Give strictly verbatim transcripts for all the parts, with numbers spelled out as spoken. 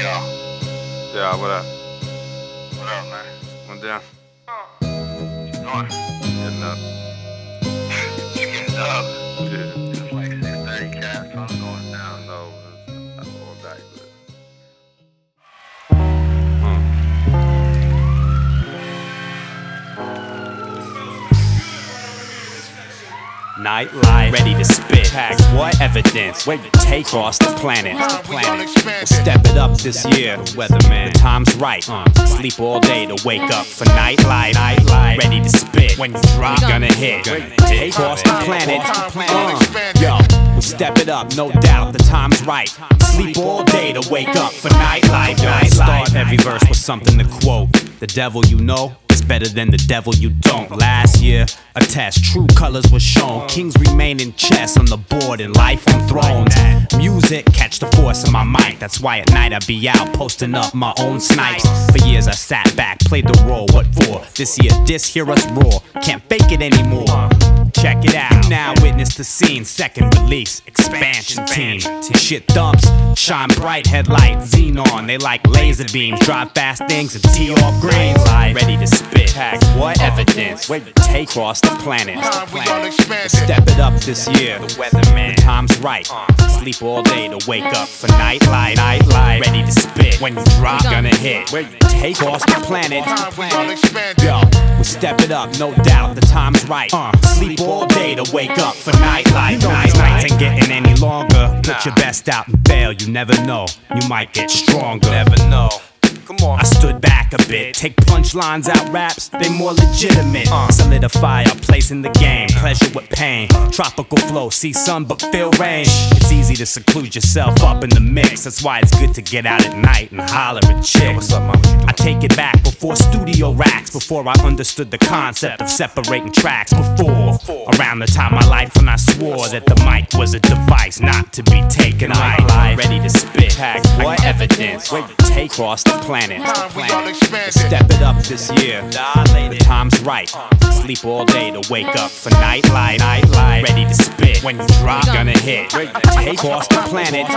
y'all. Yeah, what up? What up, man? One down. What you doing? Getting up. You getting up? Yeah. It's like six thirty, cat, so I'm going down. No, it's all day, but. Nightlife, ready to spit. Pack what evidence? Where you take across the planet. planet. We'll step it up this year. Weatherman, the time's right. Uh, sleep all day to wake up for nightlife. Nightlife, ready to spit. When you drop, we gonna hit. Take across the planet. Uh, yo, we'll step it up, no doubt. The time's right. Sleep all day to wake up for nightlife. Yo, start every verse with something to quote. The devil you know is better than the devil you don't. Last year, a test, true colors were shown. Kings remain in chess on the board and life on thrones. Music, catch the force of my mic. That's why at night I be out posting up my own snipes. For years I sat back, played the role, what for? This year, this hear us roar. Can't fake it anymore. Check it out. You now witness the scene. Second release, expansion team. Shit dumps, shine bright headlight, xenon. They like laser beams, drive fast things and tee off green light. Ready to spit. Pack what evidence? Where you take across the planet. Step it up this year. The weatherman, the time's right. Sleep all day to wake up for nightlife. Nightlife, ready to spit. When you drop, gonna hit. Where you take across the planet. Yo, we step it up, no doubt. The time's right. Sleep all day to wake up for nightlife. Night nights ain't getting any longer. Put your best out and fail. You never know. You might get stronger. Never know. Come on. I stood back a bit. Take punchlines out raps, they more legitimate. Uh. Solidify our place in the game. Pleasure with pain. Tropical flow, see sun but feel rain. It's easy to seclude yourself up in the mix. That's why it's good to get out at night and holler at chicks. What's up, mama? I take it back before studio racks. Before I understood the concept of separating tracks. Before, around the time of my life when I swore that the mic was a device not to be taken light. Ready to spit. Pack what evidence? Where you take across the planet. Planet. Step it up this year. The time's right. Sleep all day to wake up for nightlife. Nightlife, ready to spit. When you drop, gonna hit. Take across the planet.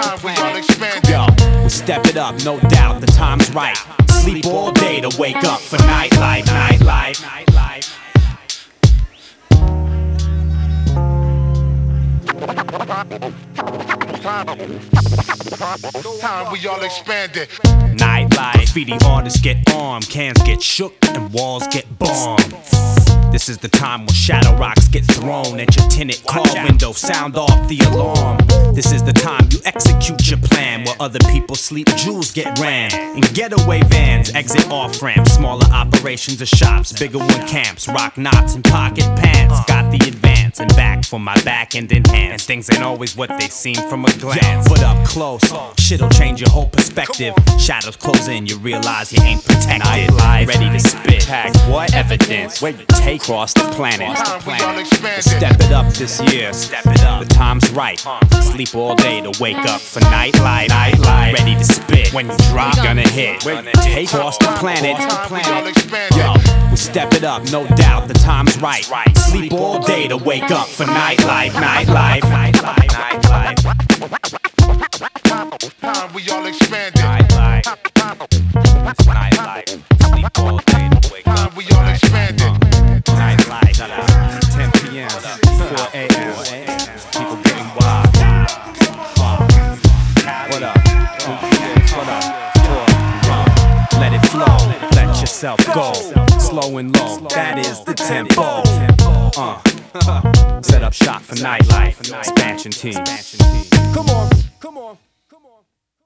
Yo, we step it up, no doubt. The time's right. Sleep all day to wake up for nightlife. Nightlife. Nightlife. Time we all expanded. Nightlife, graffiti artists get armed, cans get shook, and walls get bombed. This is the time when shadow rocks get thrown at your tinted car window, sound off the alarm. This is the time you execute your plan. Where other people sleep, jewels get ran. In getaway vans, exit off ramps. Smaller operations or shops, bigger one camps. Rock knots and pocket pants. Got the advance and back for my back end enhanced. Things ain't always what they seem from a glance. But up close, shit'll change your whole perspective. Shadows close in, you realize you ain't protected. Nightlife, ready to spit. Pack what evidence? Where you take across the planet. Step it up this year. Step it up. The time's right. Sleep all day to wake up for nightlife. Nightlife, ready to spit. When you drop, gonna hit. Take across the planet. Yo, we step it up, no doubt. The time's right. Sleep all day to wake up for nightlife. Nightlife. Nightlife. Nightlife. Time we all expanded. Nightlife. Nightlife. Sleep all day to wake up. Time we all expanded. Nightlife, ten P M, four A M, people getting wild. What up? What up? Let it flow, let yourself go. Slow and low, that is the tempo. Uh, set up shop for nightlife, expansion team. Come on, come on.